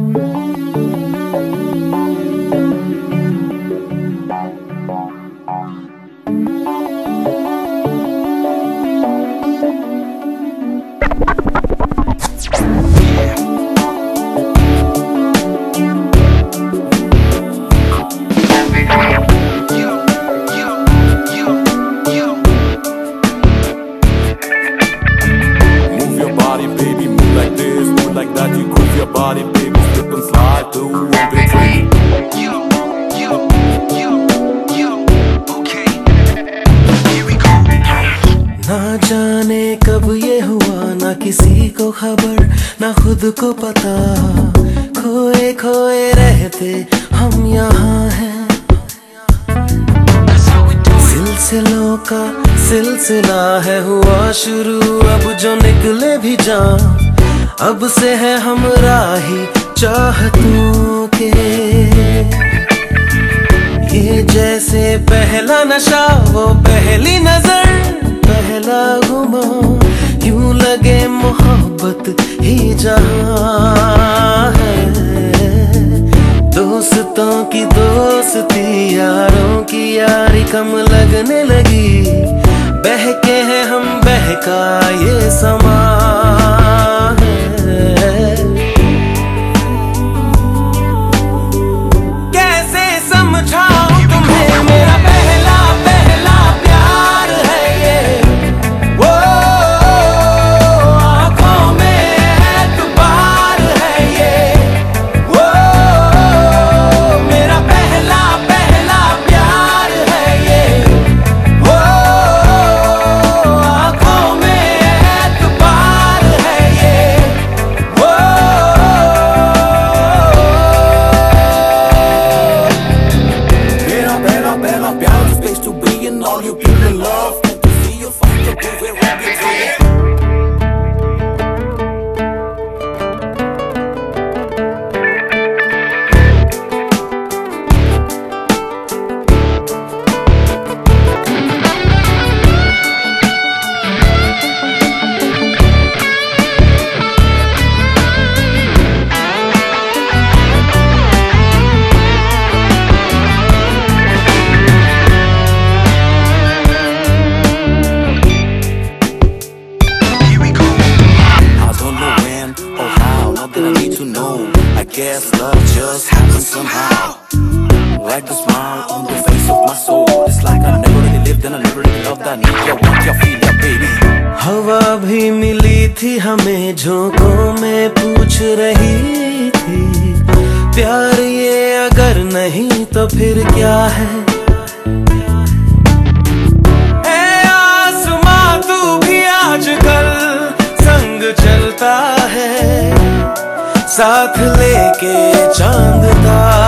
Body, baby, slip and slide through one big tree. Okay, here we go. ना जाने कब ये हुआ, ना किसी को खबर, ना खुद को पता, खोए खोए रहते हम यहाँ हैं। सिलसिलों का सिलसिला है हुआ शुरू, अब जो निकले भी जान, अब से है हम राही चाहतों के। ये जैसे पहला नशा, वो पहली नजर, पहला गुमा, यूं लगे मोहब्बत ही जहां है। दोस्तों की दोस्ती, यारों की यारी कम लगने लगी, बहके हैं हम, बहका ये समा। All you people love, to see you fight to prove it won't be true. I guess love just happens somehow. Like the smile on the face of my soul. It's like I never really lived and I never really loved. I need you, want you, feel ya, baby. हवा भी मिली थी हमें, झोंकों में पूछ रही थी, प्यार ये अगर नहीं तो फिर क्या है। ए आसमां तू भी आजकल संग चलता है, साथ लेके चांद तारा।